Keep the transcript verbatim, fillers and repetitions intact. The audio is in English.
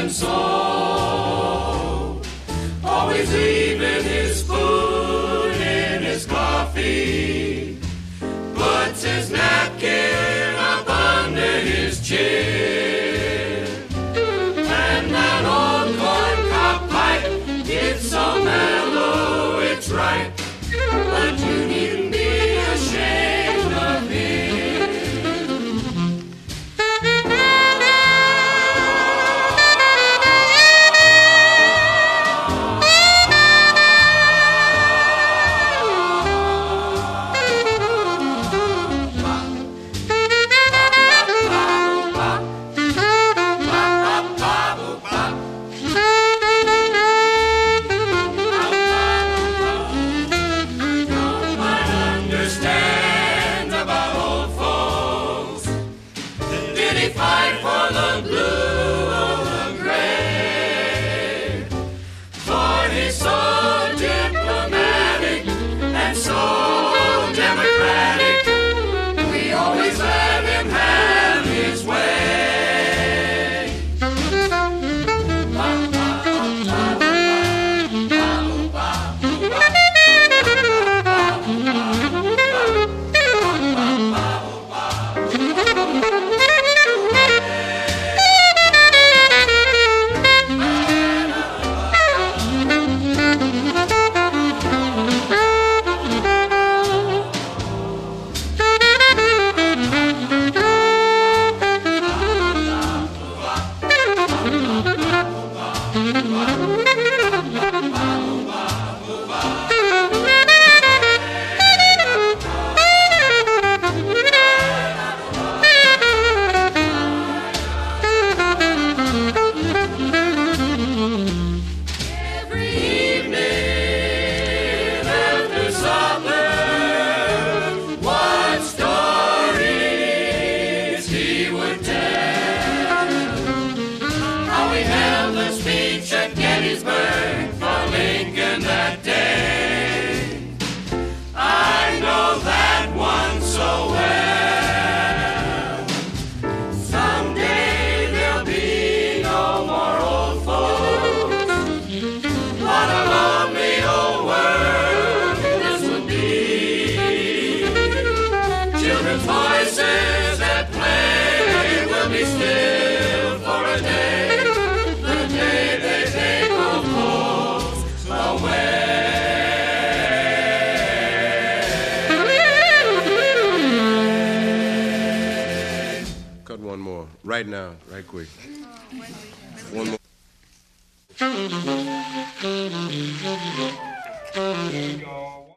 and soul, always leaving his spoon in his coffee, puts his napkin up under his chin, and that old corncob pipe, it's so mellow, it's right, but you needn't be ashamed of him. Fight for the blue or the gray, for he's so diplomatic and so democratic, we always let him have his way. Gettysburg for Lincoln that day. I know that one so well. Someday there'll be no more old folks. What a lonely old world this would be. Children's voices at play will be still for a day. Cut one more, right now, right quick. One more.